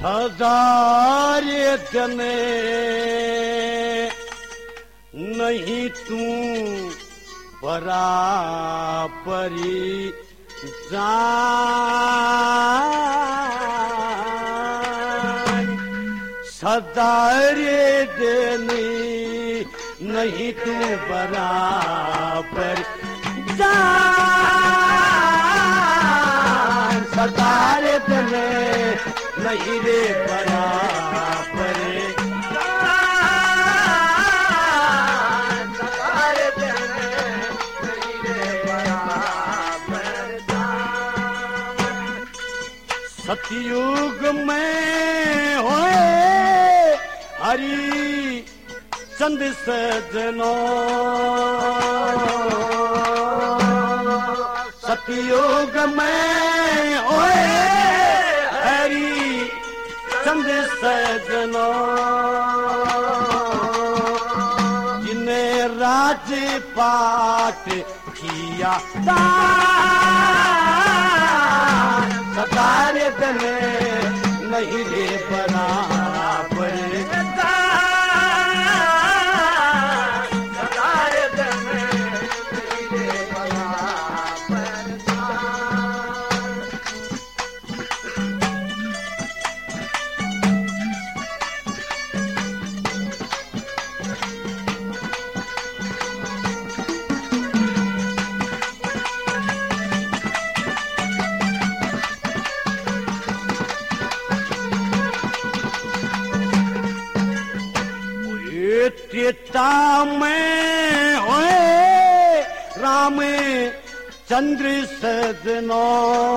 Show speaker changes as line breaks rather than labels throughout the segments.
सदारे जने नहीं तू बराबरी जान सदारे जने नहीं तू बराबर जान सदारे जने नहीं रे बराबर सदारे जने नहीं रे बराबर सतयुग में होए हरि चंद सजनो सतयुग में होए हरि चंद सजनो जिन्हें राज पाट किया सदारे तने नहीं रे बराबर सदारे तने नहीं रे बराबर त्रेता में होए राम चंद्र सजनो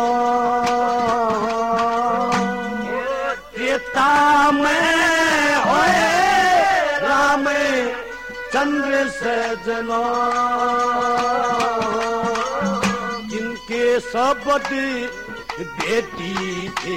त्रेता में होए राम चंद्र सजनो जिनके शब्द बेटी थे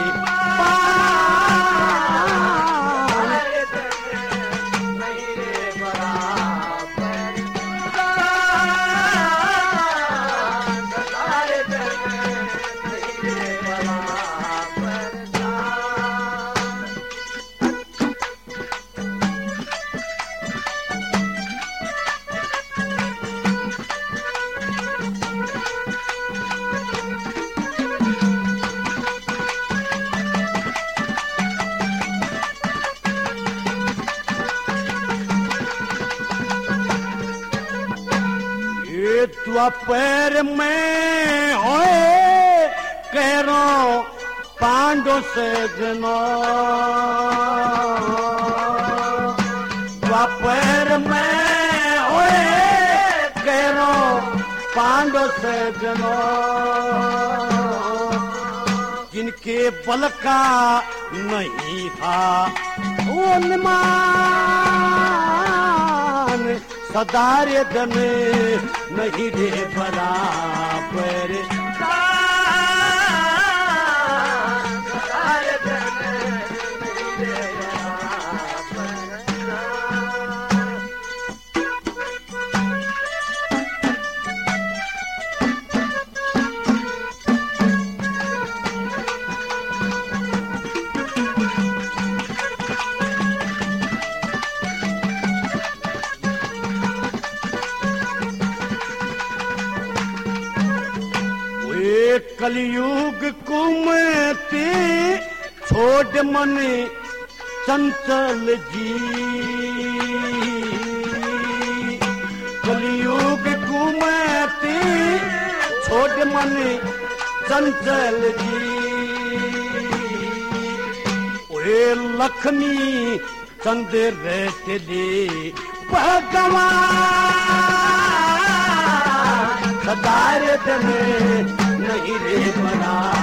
द्वापर में होए करो पांडव सजनो द्वापर में होए करो पांडव सजनो जिनके बल का नहीं था उन्मान सदारे दमे नहीं रे बराबर सदारे दमे नहीं रे कलयुग कुमते छोड़ मन चंचल जी कलयुग कुमते छोड़ मन चंचल जी ओए लक्ष्मी चंद्र रहते दे भगवान सदारे तने नहीं रे बना